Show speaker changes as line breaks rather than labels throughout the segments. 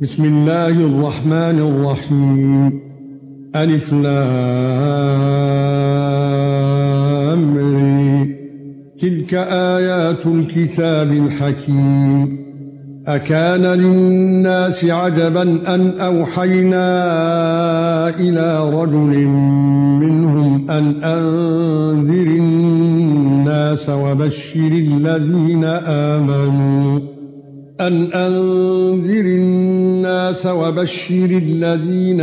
بسم الله الرحمن الرحيم. ألف لام ر. تلك آيات الكتاب الحكيم. أكان للناس عجبا أن أوحينا إلى رجل منهم أن أنذر الناس وبشر الذين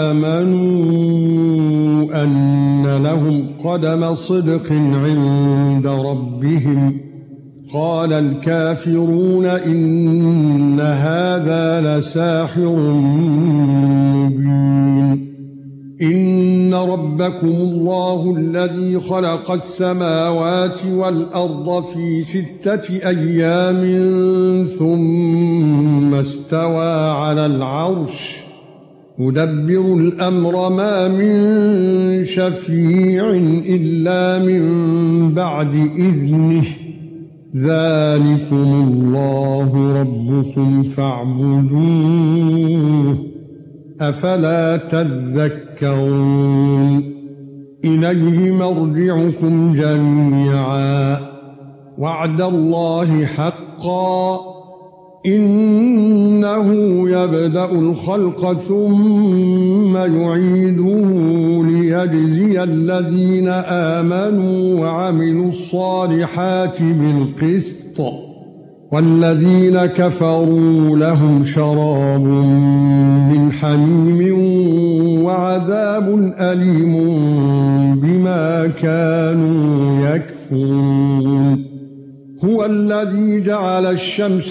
آمنوا أن لهم قدم صدق عند ربهم. قال الكافرون إن هذا لساحر مبين. إن ربكم الله الذي خلق السماوات والأرض في 6 أيام ثم استوى على العرش يدبر الأمر ما من شفيع إلا من بعد إذنه. ذلكم الله ربكم فاعبدوه أفلا تذكرون. إليه مرجعكم جميعا وعد الله حقا إنه يبدأ الخلق ثم يعيده ليجزي الذين آمنوا وعملوا الصالحات بالقسط والذين كفروا لهم شراب من حميم وعذاب أليم بما كانوا يكفرون. هو الذي جعل الشمس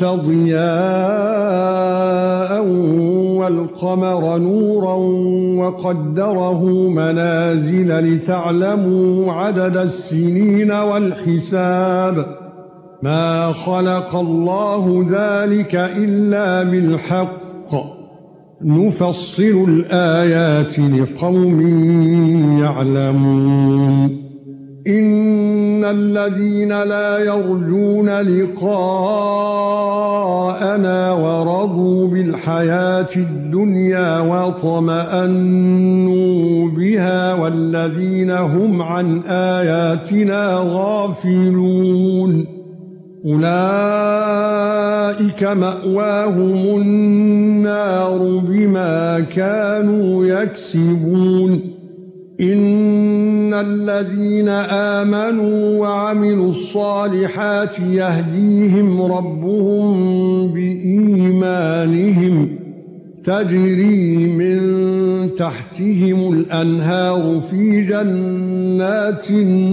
ضياء والقمر نورا وقدره منازل لتعلموا عدد السنين والحساب. ما خلق الله ذلك إلا بالحق نفصل الآيات لقوم يعلمون. إن الذين لا يرجون لقاءنا ورضوا بالحياة الدنيا واطمأنوا بها والذين هم عن آياتنا غافلون أولئك مأواهم النار بما كانوا يكسبون. إن الذين آمنوا وعملوا الصالحات يهديهم ربهم بإيمانهم تجري من تحتهم الأنهار في جنات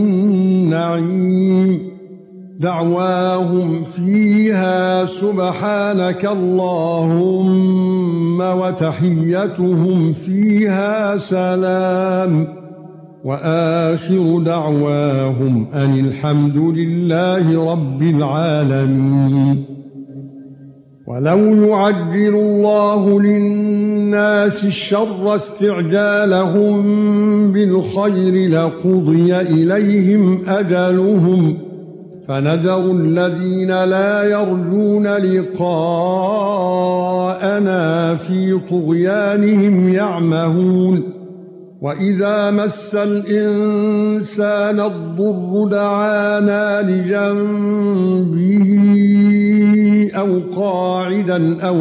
النعيم دعواهم فيها سبحانك اللهم وتحيتهم فيها سلام وآخر دعواهم أن الحمد لله رب العالمين. ولو يعجل الله للناس الشر استعجالهم بالخير لقضي إليهم أجلهم فنذر الذين لا يرجون لقاءنا في طغيانهم يعمهون. وإذا مس الإنسان الضر دعانا لجنبه أو قاعدا أو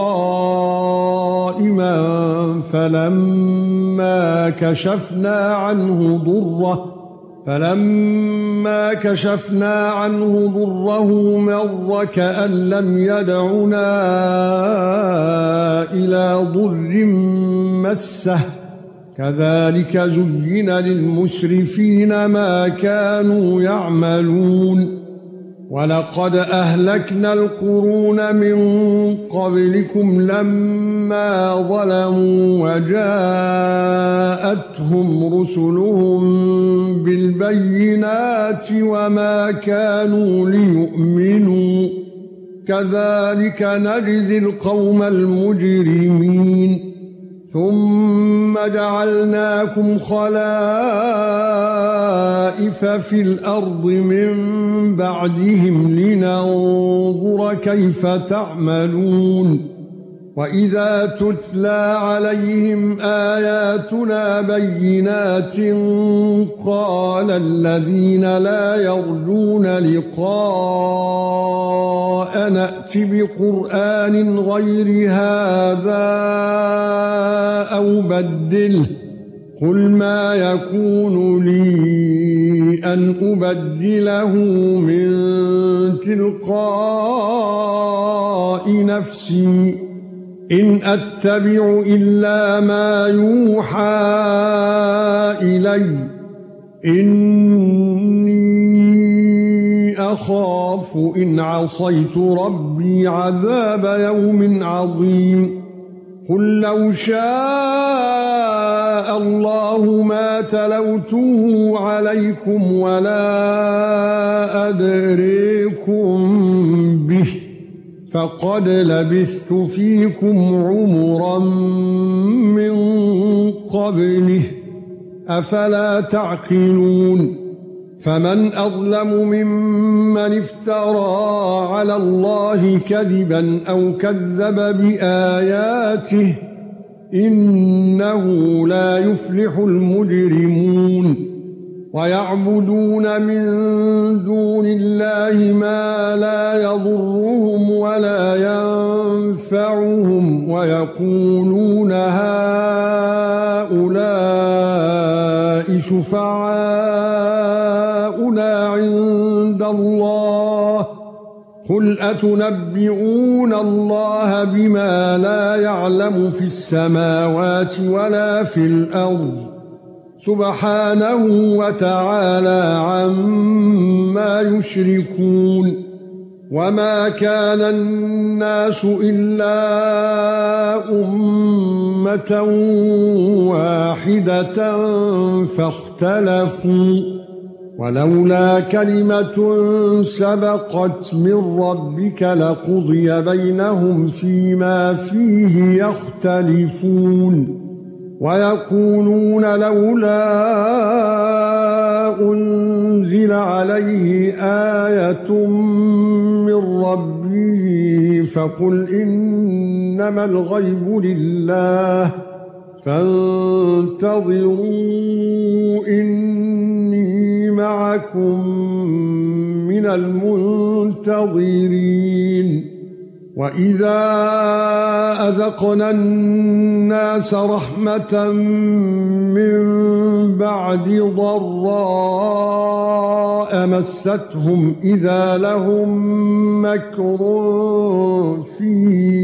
قائما فلما كشفنا عنه ضره مر كأن لم يدعنا إلى ضر مسه. كذلك زين للمسرفين ما كانوا يعملون. ولقد أهلكنا القرون من قبلكم لما ظلموا وجاءتهم رسلهم بالبينات وما كانوا ليؤمنوا كذلك نجزي القوم المجرمين. ثم جعلناكم خلائف في الأرض من بعدهم لننظر كيف تعملون وَإِذَا تُتْلَى عَلَيْهِمْ آيَاتُنَا بَيِّنَاتٍ قَالَ الَّذِينَ لَا يَرْجُونَ لِقَاءَنَا نَأْتِ بِقُرْآنٍ غَيْرِ هَذَا أَوْ بَدِّلْهُ قُلْ مَا يَكُونُ لِي أَنْ أُبَدِّلَهُ مِنْ تِلْقَاءِ نَفْسِي إِنْ أَتَّبِعُ إِلَّا مَا يُوحَى إِلَيَّ إِنِّي أَخَافُ إِنْ عَصَيْتُ رَبِّي عَذَابَ يَوْمٍ عَظِيمٍ قُل لَّوْ شَاءَ اللَّهُ مَا تَلَوْتُهُ عَلَيْكُمْ وَلَا أَدْرِيكُمْ بِهِ فَقَدْ لَبِثْتُ فِيكُمْ عُمُرًا مِّن قَبْلِهِ أَفَلَا تَعْقِلُونَ فَمَنْ أَظْلَمُ مِمَّنِ افْتَرَى عَلَى اللَّهِ كَذِبًا أَوْ كَذَّبَ بِآيَاتِهِ إِنَّهُ لَا يُفْلِحُ الْمُجْرِمُونَ وَيَعْبُدُونَ مِن دُونِ اللَّهِ مَا لَا يَضُرُّهُمْ وَلَا يَنفَعُهُمْ وَيَقُولُونَ هَؤُلَاءِ شُفَعَاؤُنَا عِندَ اللَّهِ قُلْ أَتُنَبِّئُونَ اللَّهَ بِمَا لَا يَعْلَمُ فِي السَّمَاوَاتِ وَلَا فِي الْأَرْضِ سُبْحَانَهُ وَتَعَالَى عَمَّا يُشْرِكُونَ وَمَا كَانَ النَّاسُ إِلَّا أُمَّةً وَاحِدَةً فَاخْتَلَفُوا وَلَوْلَا كَلِمَةٌ سَبَقَتْ مِنْ رَبِّكَ لَقُضِيَ بَيْنَهُمْ فِيمَا فِيهِ يَخْتَلِفُونَ وَيَقُولُونَ لَوْلَا أُنْزِلَ عَلَيْهِ آيَةٌ مِّن رَّبِّهِ فَقُلْ إِنَّمَا الْغَيْبُ لِلَّهِ فَانتَظِرُوا إِنِّي مَعَكُمْ مِنَ الْمُنتَظِرِينَ وَإِذَا أَذَقْنَا النَّاسَ رَحْمَةً مِّن بَعْدِ ضَرَّاءٍ مَسَّتْهُمْ إِذَا لَهُم مَّكْرٌ فِي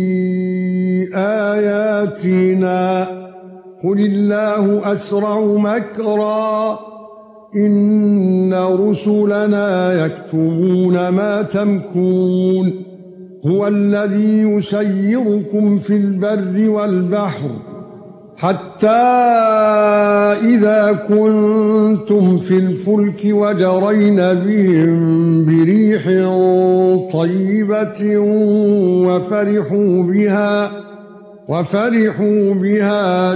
آيَاتِنَا قُلِ اللَّهُ أَسْرَعُ مَكْرًا إِنَّ رُسُلَنَا يَكْتُبُونَ مَا تَمْكُرُونَ هُوَ الَّذِي يُسَيِّرُكُمْ فِي الْبَرِّ وَالْبَحْرِ حَتَّى إِذَا كُنتُمْ فِي الْفُلْكِ وَجَرَيْنَ بِهِم بِرِيحٍ طَيِّبَةٍ وَفَرِحُوا بِهَا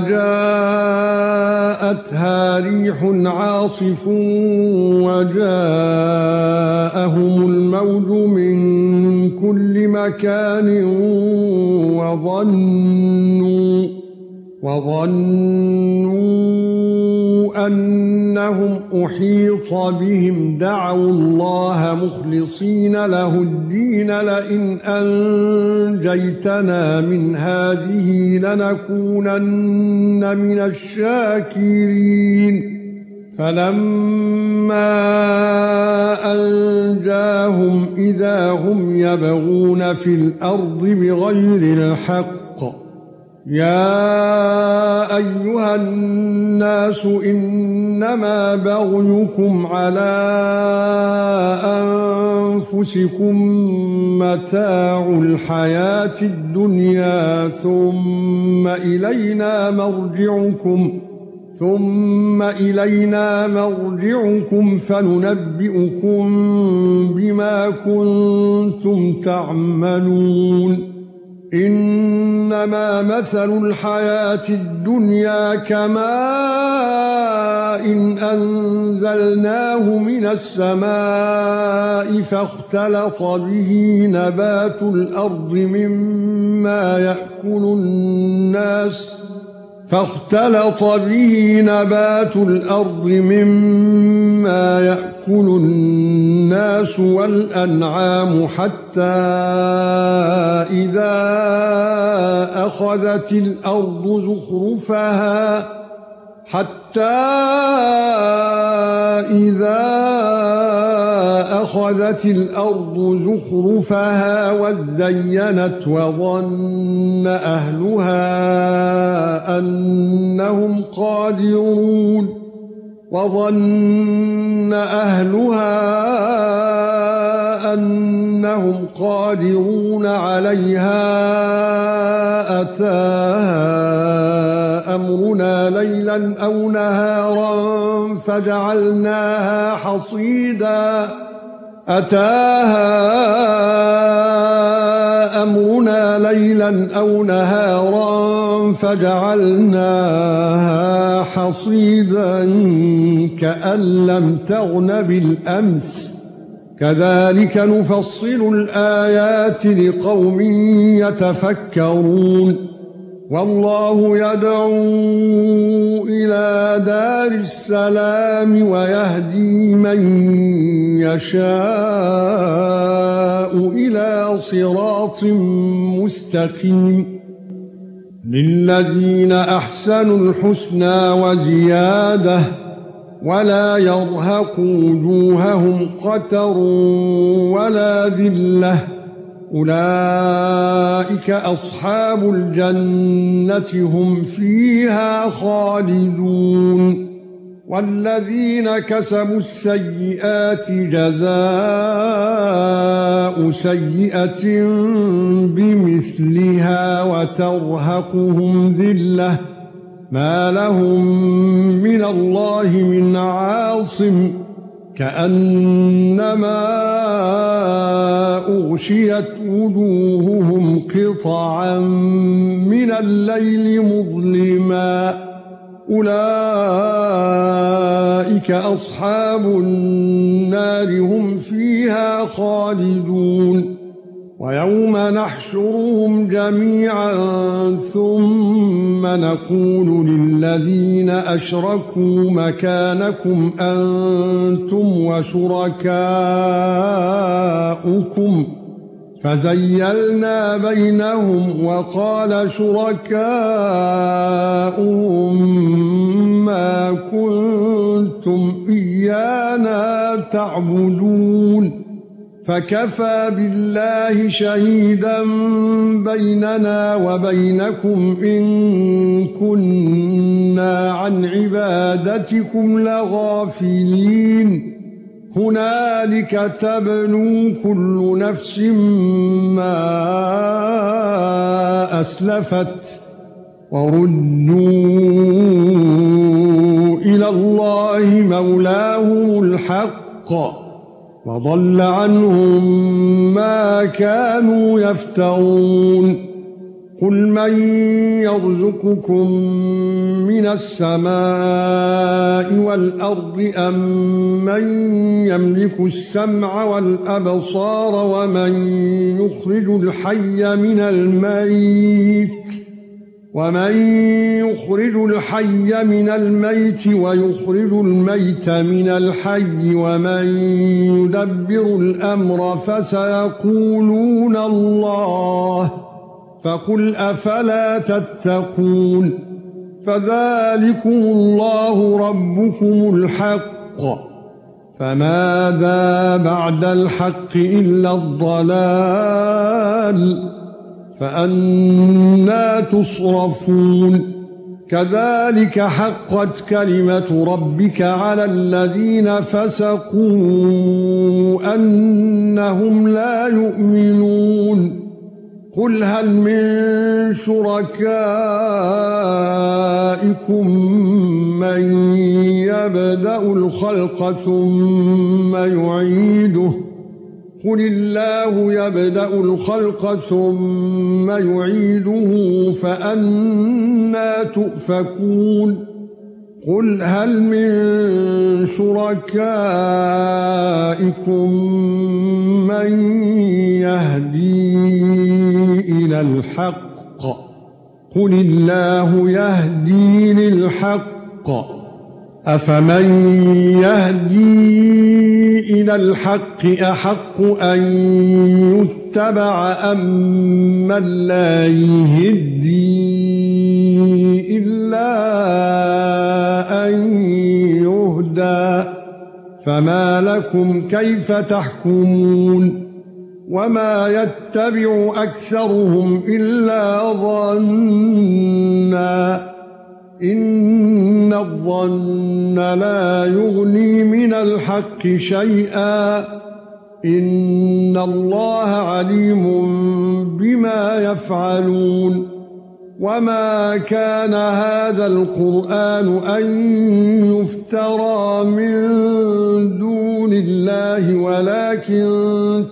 جَاءَتْهَا رِيحٌ عَاصِفٌ وَجَاءَهُمُ الْمَوْجُ مِنْ كُلِّ مَكَانٍ وَظَنُّوا أَنَّهُمْ أُحِيطَ بِهِمْ دَعَوُا اللَّهَ مُخْلِصِينَ لَهُ الدِّينَ لَئِنْ أَنْجَيْتَنَا مِنْ هَذِهِ لَنَكُونَنَّ مِنَ الشَّاكِرِينَ فَلَمَّا أَنْجَاهُمْ إِذَا هُمْ يَبْغُونَ فِي الْأَرْضِ بِغَيْرِ الْحَقِّ يَا أَيُّهَا النَّاسُ إِنَّمَا بَغْيُكُمْ عَلَى أَنفُسِكُم مَّتَاعُ الْحَيَاةِ الدُّنْيَا ثُمَّ إِلَيْنَا مَرْجِعُكُمْ فَنُنَبِّئُكُم بِمَا كُنتُمْ تَعْمَلُونَ انما مثل الحياة الدنيا كماء انزلناه من السماء فاختلط به نبات الارض مما يأكل الناس والأنعام حتى إذا أخذت الأرض زخرفها وزينت وظن أهلها أنهم قادرون عليها أتاها أمرنا ليلا أو نهارا فجعلناها حصيدا كأن لم تغن بالأمس كذلك نفصل الآيات لقوم يتفكرون والله يدعو إلى دار السلام ويهدي من يشاء إلى صراط مستقيم للذين أحسنوا الحسنى وزيادة ولا يرهق وجوههم قتر ولا ذلة أولئك أصحاب الجنة هم فيها خالدون والذين كسبوا السيئات جزاء سيئة بمثلها وترهقهم ذلة ما لهم من الله من عاصم كأنما أغشيت وجوههم قطعا من الليل مظلما أولئك أصحاب النار هم فيها خالدون ويوم نحشرهم جميعا ثم نقول للذين أشركوا مكانكم أنتم وشركاؤكم فزيلنا بينهم وقال شركاؤهم ما كنتم إيانا تعبدون فكفى بالله شهيدا بيننا وبينكم إن كنا عن عبادتكم لغافلين هنالك تبلو كل نفس ما أسلفت وردوا إلى الله مولاهم الحق وضل عنهم ما كانوا يفترون قل من يرزقكم من السماء والأرض أم من يملك السمع والأبصار ومن يخرج الحي من الميت ويخرج الميت من الحي ومن يدبر الأمر فسيقولون الله فقل أفلا تتقون فذلكم الله ربكم الحق فماذا بعد الحق إلا الضلال فأنى تصرفون كذلك حقت كلمة ربك على الذين فسقوا أنهم لا يؤمنون قل هل من شركائكم من يبدأ الخلق ثم يعيده قل الله يبدأ الخلق ثم يعيده فأنى تؤفكون قل هل من شركائكم من يهدي إلى الحق قل الله يهدي للحق أفمن يهدي إلى الحق أحق أن يتبع أم من لا يهدي إلا أن يهدى فما لكم كيف تحكمون وما يتبع أكثرهم إلا ظنًّا إن الظن لا يغني من الحق شيئا إن الله عليم بما يفعلون وما كان هذا القرآن أن يفترى من دون الله ولكن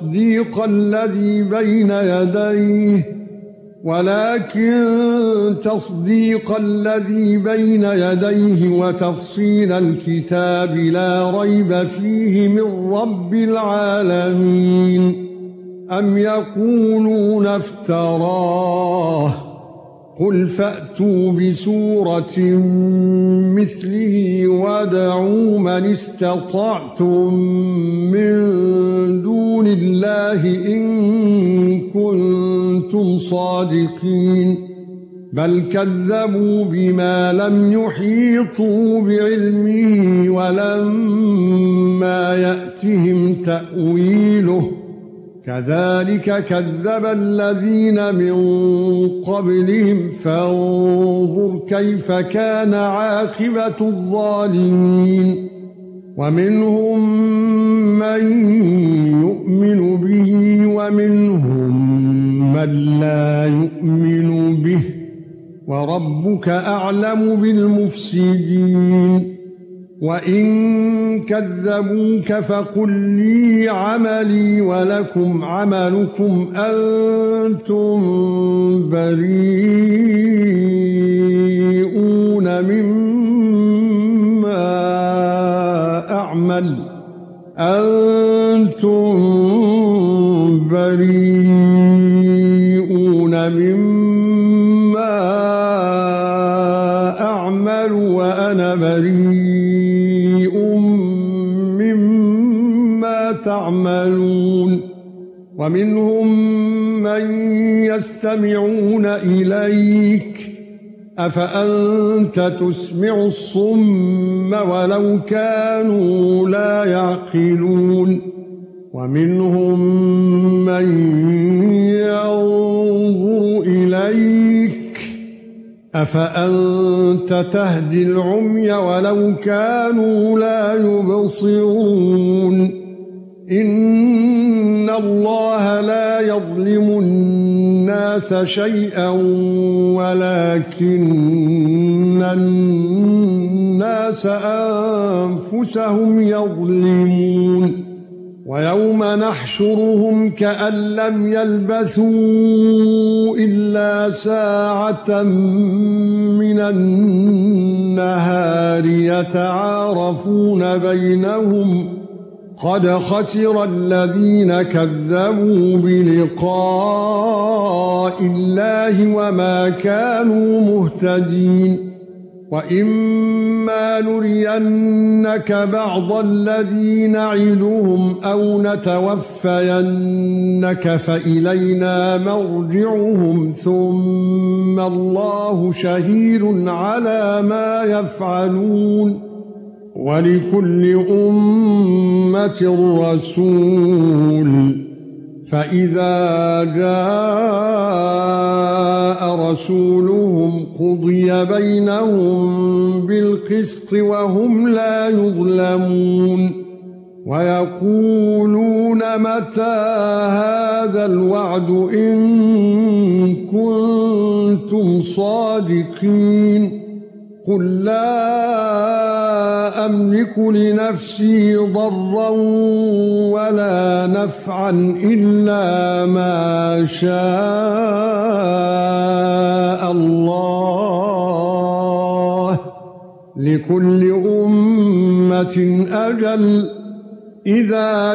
تصديق الذي بين يديه وتفصيل الكتاب لا ريب فيه من رب العالمين أم يقولون افتراه قل فأتوا بسورة مثله وادعوا من استطعتم من دون الله إن كنتم صادقين بل كذبوا بما لم يحيطوا بعلمه ولما يأتهم تأويله كذلك كذب الذين من قبلهم فانظر كيف كان عاقبة الظالمين ومنهم من يؤمن به ومنهم من لا يؤمن به وربك أعلم بالمفسدين وإن كذبوك فقل لي عملي ولكم عملكم أنتم بريئون مما أعمل وأنا بريء مما تعملون ومنهم من يستمعون إليك أفأنت تسمع الصم ولو كانوا لا يعقلون ومنهم من ينظر إليك أفأنت تهدي العمي ولو كانوا لا يبصرون إن الله لا يظلم الناس شيئا ولكن الناس أنفسهم يظلمون ويوم نحشرهم كأن لم يلبثوا إلا ساعة من النهار يتعارفون بينهم قد خسر الذين كذبوا بلقاء الله وما كانوا مهتدين وإما نرينك بعض الذي نعدهم أو نتوفينك فإلينا مرجعهم ثم الله شهيد على ما يفعلون ولكل أمة رسول فإذا جاء رسولهم قضي بينهم بالقسط وهم لا يظلمون ويقولون متى هذا الوعد إن كنتم صادقين قُل لا أملك لنفسي ضرًّا ولا نفعًا إلا ما شاء الله لكل أمة أجل إذا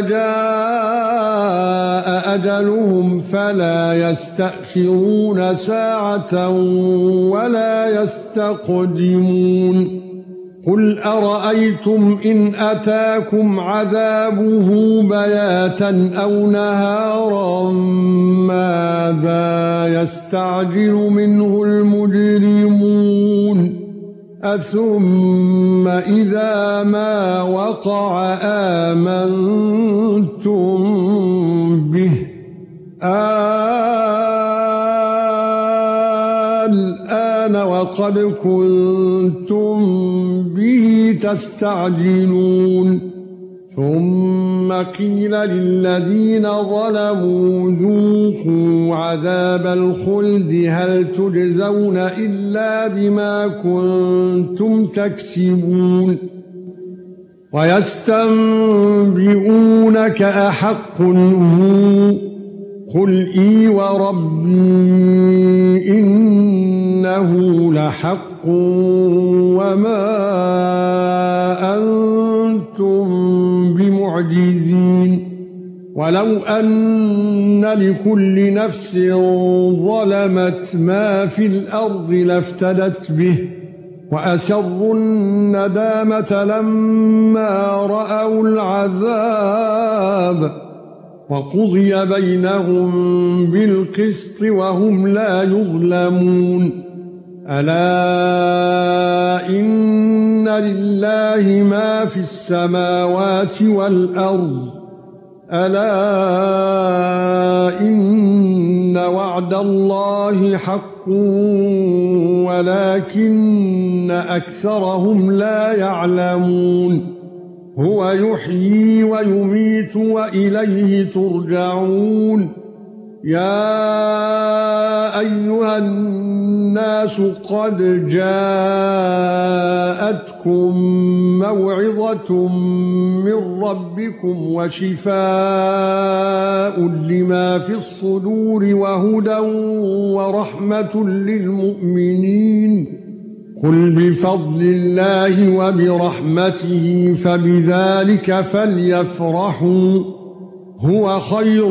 جاء أجلهم فلا يستأخرون ساعة ولا يستقدمون قل أرأيتم إن أتاكم عذابه بياتا أو نهارا ماذا يستعجل منه المجرمون أثم إذا ما وقع آمنتم به الآن وقد كنتم به تستعجلون ثم قيل للذين ظلموا ذوقوا عذاب الخلد هل تجزون إلا بما كنتم تكسبون ويستنبئونك أحق هو قل إي وربي إنه لحق وما أنتم بمعجزين ولو أن لكل نفس ظلمت ما في الأرض لافتدت به وأسروا الندامة لما رأوا العذاب وقضي بينهم بالقسط وهم لا يظلمون ألا إن لله ما في السماوات والأرض ألا إن وعد الله حق ولكن أكثرهم لا يعلمون هو يحيي ويميت وإليه ترجعون يا أيها الناس قد جاءتكم موعظة من ربكم وشفاء لما في الصدور وهدى ورحمة للمؤمنين قل بفضل الله وبرحمته فبذلك فليفرحوا هو خير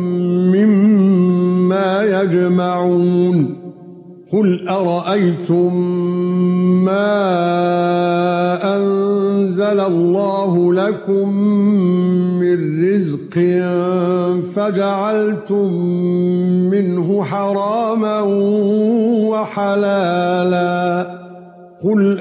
مما يجمعون قل أرأيتم ما أنزل الله لكم من رزق فجعلتم منه حراما وحلالا قل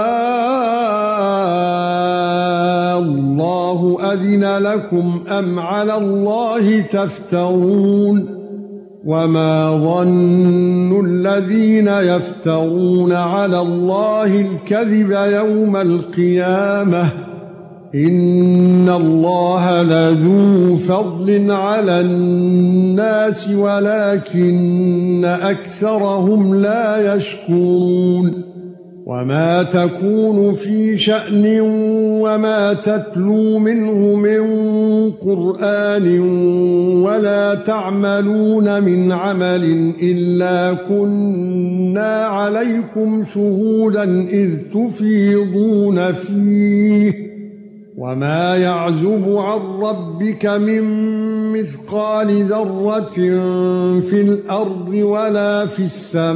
الله أذن لكم أم على الله تفترون وما ظن الذين يفترون على الله الكذب يوم القيامة إن الله لذو فضل على الناس ولكن أكثرهم لا يشكرون وما تكون في شأن وما تتلو منه من قرآن ولا تعملون من عمل إلا كنا عليكم شهودا إذ تفيضون فيه وما يعزب عن ربك من مثقال ذرة في الأرض ولا في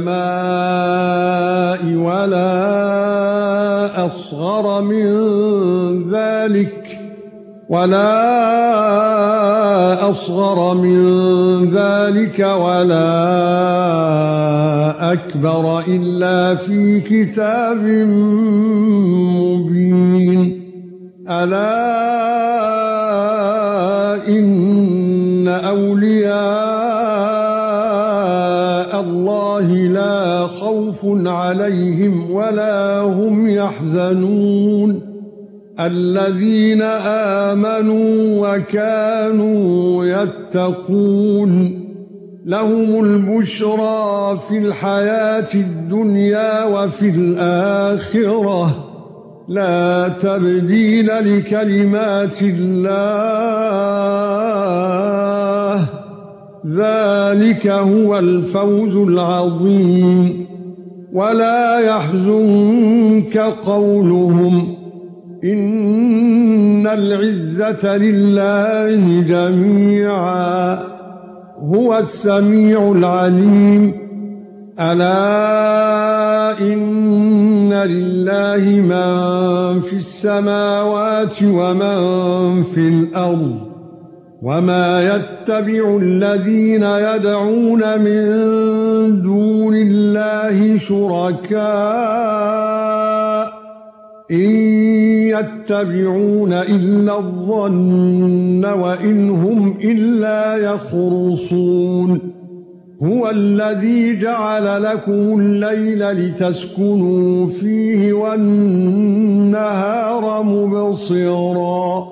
السماء ولا أصغر من ذلك ولا أكبر إلا في كتاب مبين ألا إن أولياء الله لا خوف عليهم ولا هم يحزنون الذين آمنوا وكانوا يتقون لهم البشرى في الحياة الدنيا وفي الآخرة لا تبديل لكلمات الله ذلك هو الفوز العظيم ولا يحزنك قولهم إن العزة لله جميعا هو السميع العليم ألا إن لله من في السماوات ومن في الأرض وما يتبع الذين يدعون من دون الله شركاء إن يتبعون إلا الظن وإن هم إلا يخرصون هو الذي جعل لكم الليل لتسكنوا فيه والنهار مبصرا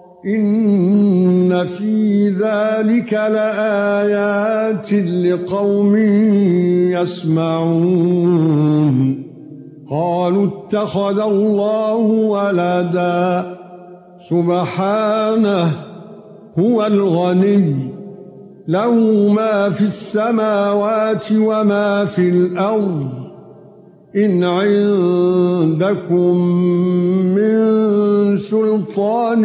إن في ذلك لآيات لقوم يسمعون قالوا اتخذ الله ولدا سبحانه هو الغني له ما في السماوات وما في الأرض إن عندكم من سلطان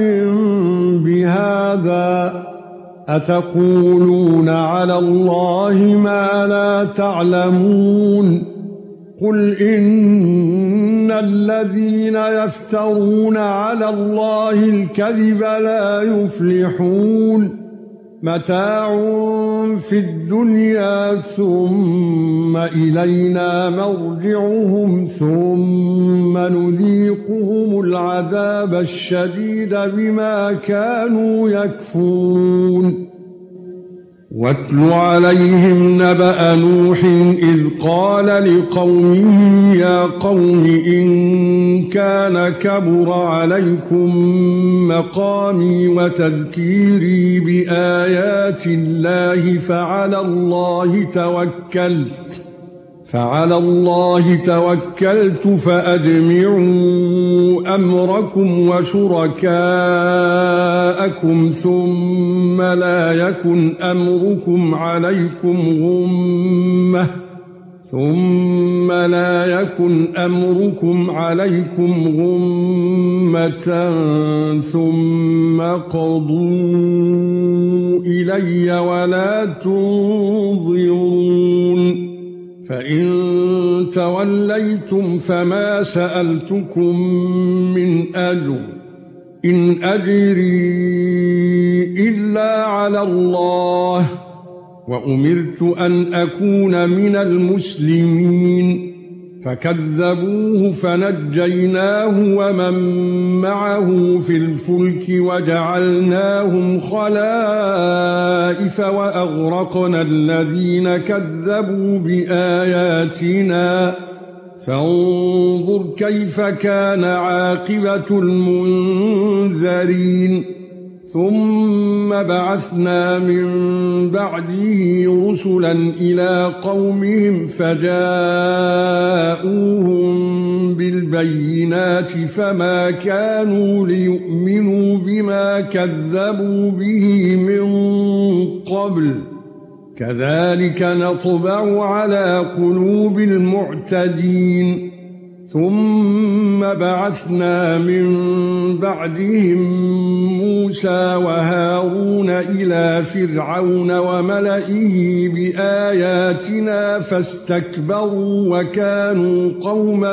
بهذا أتقولون على الله ما لا تعلمون قل إن الذين يفترون على الله الكذب لا يفلحون متاع في الدنيا ثم إلينا مرجعهم ثم نذيقهم العذاب الشديد بما كانوا يكفرون واتل عليهم نبأ نوح إذ قال لقومه يا قوم إن كان كبر عليكم مقامي وتذكيري بآيات الله فعلى الله توكلت فأجمعوا أمركم وشركاءكم ثم لا يكن أمركم عليكم غمة ثم قضوا إلي ولا تنظرون فإن توليتم فما سألتكم من أجر إن أجري إلا على الله وأمرت أن أكون من المسلمين فكذبوه فنجيناه ومن معه في الفلك وجعلناهم خلائف وأغرقنا الذين كذبوا بآياتنا فانظر كيف كان عاقبة المنذرين ثم بعثنا من بعده رسلا إلى قومهم فجاءوهم بالبينات فما كانوا ليؤمنوا بما كذبوا به من قبل كذلك نطبع على قلوب المعتدين ثم بعثنا من بعدهم موسى وهارون إلى فرعون وملئه بآياتنا فاستكبروا وكانوا قوما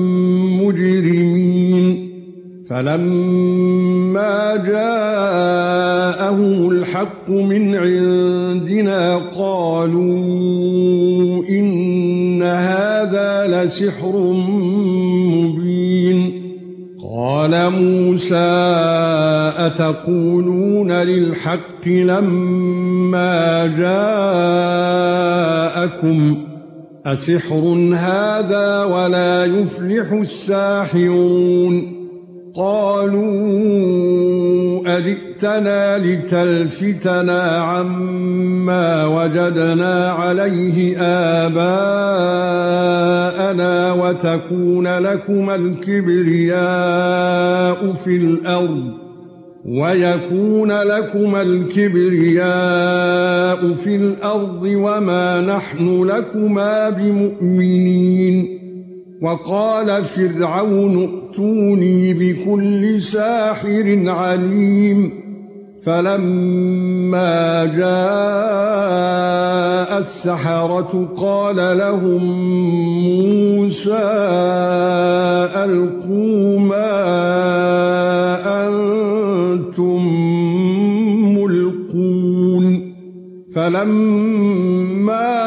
مجرمين فلما جاءهم الحق من عندنا قالوا إن هذا لسحر مبين قال موسى أتقولون للحق لما جاءكم أسحر هذا ولا يفلح الساحرون قالوا أجئتنا لتلفتنا عما وجدنا عليه آباءنا وتكون لكما الكبرياء في الأرض وما نحن لكما بمؤمنين. وقال فرعون ائتوني بكل ساحر عليم. فلما جاء السحرة قال لهم موسى ألقوا ما أنتم ملقون. فلما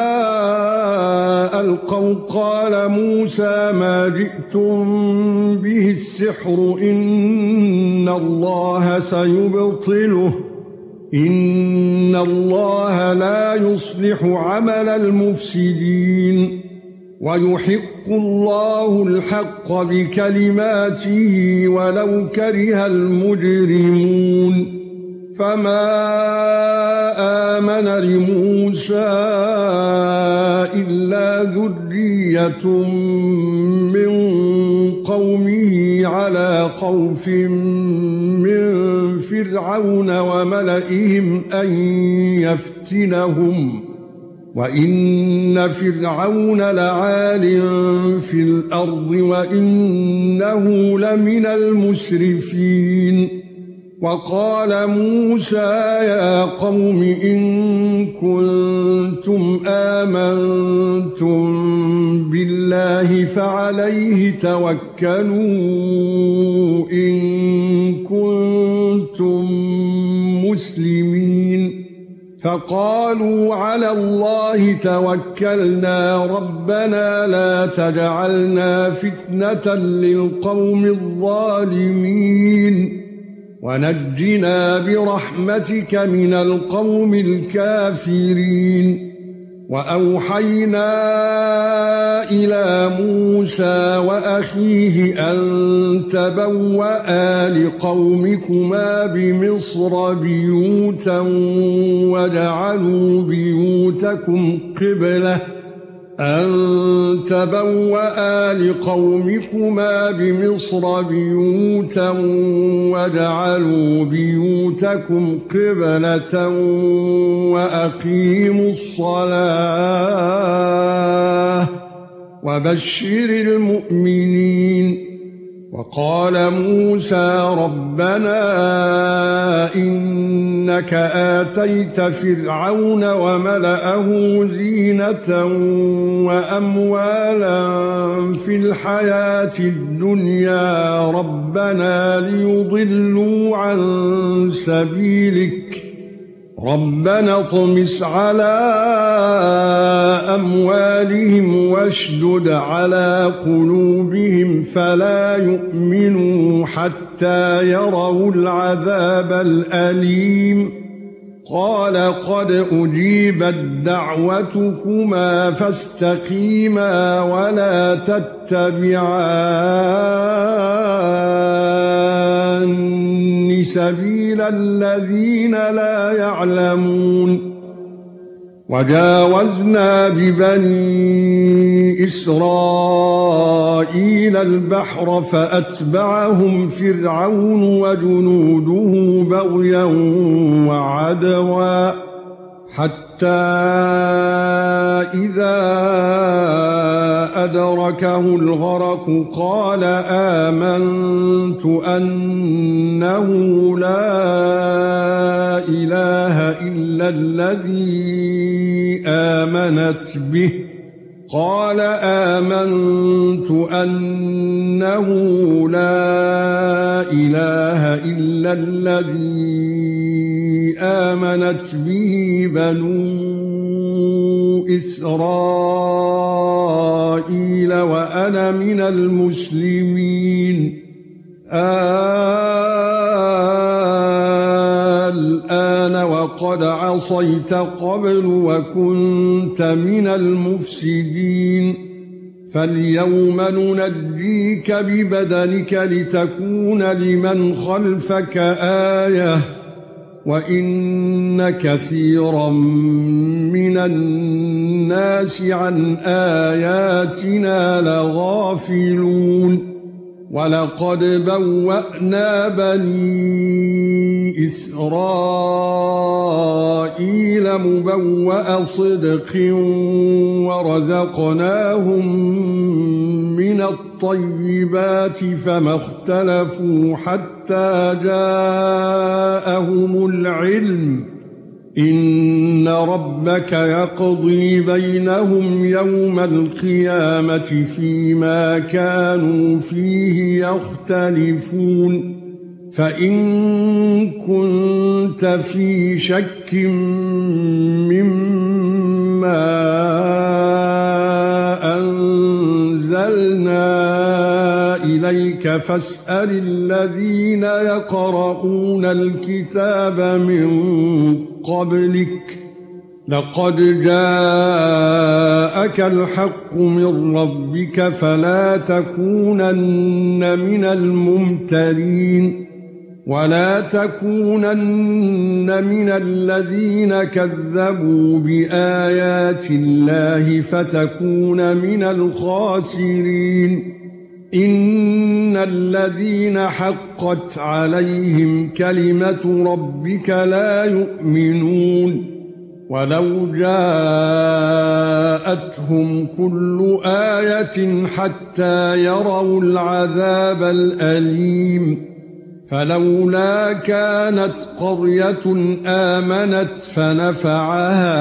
ألقوا قال موسى ما جئتم به السحر إن الله سيبطله إن الله لا يصلح عمل المفسدين ويحق الله الحق بكلماته ولو كره المجرمون. فما آمن لموسى إلا ذرية من قومه على خوف من فرعون وملئهم أن يفتنهم وإن فرعون لعال في الأرض وإنه لمن المسرفين. وقال موسى يا قوم إن كنتم آمنتم بالله فعليه توكلوا إن كنتم مسلمين. فقالوا على الله توكلنا ربنا لا تجعلنا فتنة للقوم الظالمين ونجنا برحمتك من القوم الكافرين. وأوحينا إلى موسى وأخيه أن تبوأ لقومكما بمصر بيوتا واجعلوا بيوتكم قبلة وأقيموا الصلاة وبشر المؤمنين. وقال موسى ربنا إنك آتيت فرعون وملأه زينة وأموالا في الحياة الدنيا ربنا ليضلوا عن سبيلك ربنا اطمس على أموالهم واشدد على قلوبهم فلا يؤمنوا حتى يروا العذاب الأليم. قال قد أجيبت دعوتكما فاستقيما ولا تتبعان سبيل الذين لا يعلمون. وجاوزنا ببني إسرائيل البحر فأتبعهم فرعون وجنوده بغيا وعدوا حتى إذا أدركه الغرق قال آمنت أنه لا إله إلا الذي آمنت به بنو إسرائيل وأنا من المسلمين. الآن وقد عصيت قبل وكنت من المفسدين. فاليوم ننجيك ببدنك لتكون لمن خلفك آية وإن كثيرا من الناس عن آياتنا لغافلون ولقد بوأنا بني إسرائيل مبوأ صدق ورزقناهم من الطيبات فما اختلفوا حتى جاءهم العلم إن ربك يقضي بينهم يوم القيامة فيما كانوا فيه يختلفون فإن كنت في شك مما أنزلنا إليك فاسأل الذين يقرؤون الكتاب من قبلك لقد جاءك الحق من ربك فلا تكونن من الممترين ولا تكونن من الذين كذبوا بآيات الله فتكون من الخاسرين إن الذين حقت عليهم كلمة ربك لا يؤمنون ولو جاءتهم كل آية حتى يروا العذاب الأليم فلولا كانت قرية آمنت فنفعها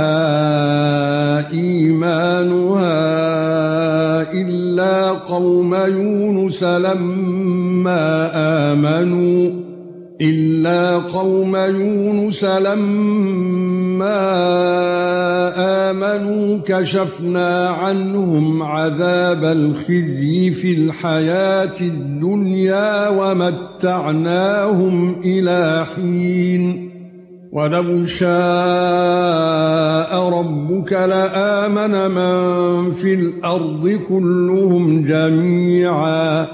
إيمانها إلا قوم يونس لما آمنوا كشفنا عنهم عذاب الخزي في الحياة الدنيا ومتعناهم إلى حين ولو شاء ربك لآمن من في الأرض كلهم جميعا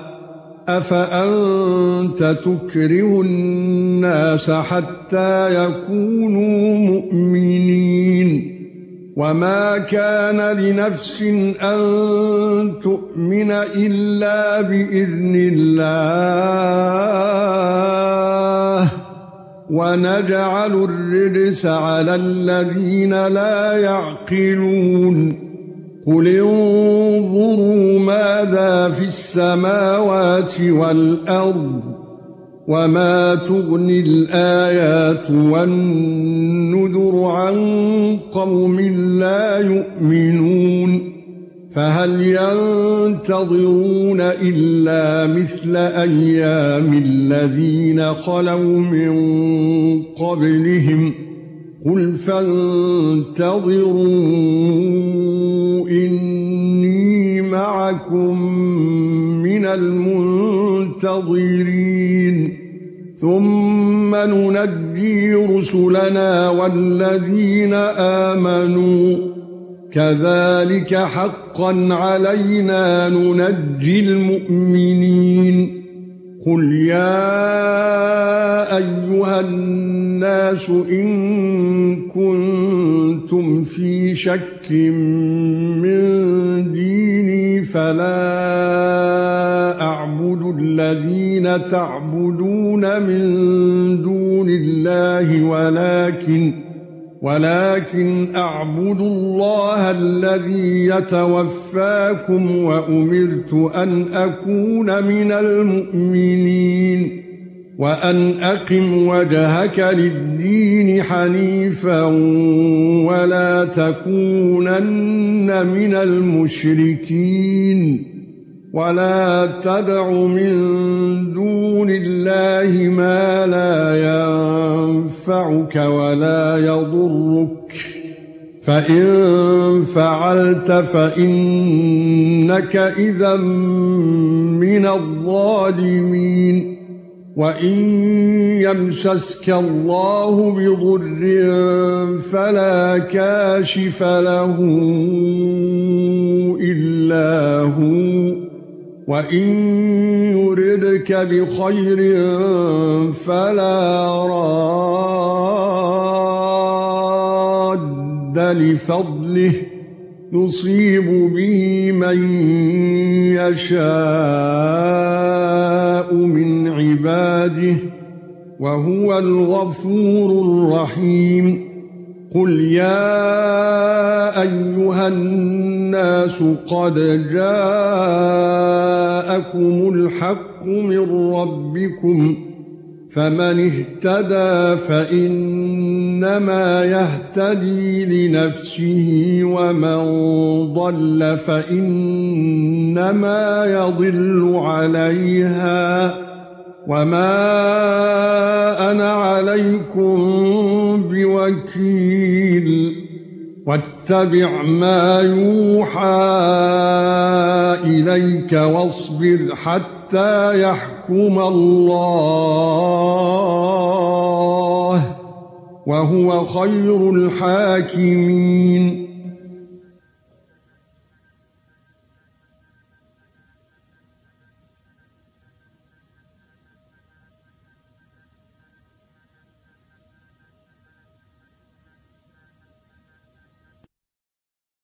أفأنت تكره الناس حتى يكونوا مؤمنين وما كان لنفس أن تؤمن إلا بإذن الله ونجعل الرجس على الذين لا يعقلون قل انظروا ماذا في السماوات والأرض وما تغني الآيات والنذر عن قوم لا يؤمنون فهل ينتظرون إلا مثل أيام الذين خلوا من قبلهم قل فانتظروا إني معكم من المنتظرين ثم ننجي رسلنا والذين آمنوا كذلك حقا علينا ننجي المؤمنين قل يا أيها الناس إن كنتم في شك من ديني فلا أعبد الذين تعبدون من دون الله ولكن أعبد الله الذي يتوفاكم وأمرت أن أكون من المؤمنين وأن أقم وجهك للدين حنيفا ولا تكونن من المشركين ولا تدع من دون الله ما لا ينفعك ولا يضرك فإن فعلت فإنك إذا من الظالمين وَإِن يَمْسَسْكَ اللَّهُ بِضُرٍّ فَلَا كَاشِفَ لَهُ إلا هو وإن يردك بخير فلا راد لفضله يصيب به من يشاء من عباده وهو الغفور الرحيم. قل يا ايها الناس قد جاءكم الحق من ربكم فمن اهتدى فإنما يهتدي لنفسه ومن ضل فإنما يضل عليها وما أنا عليكم بوكيل. واتبع ما يوحى إليك واصبر حتى يحكم الله وهو خير الحاكمين.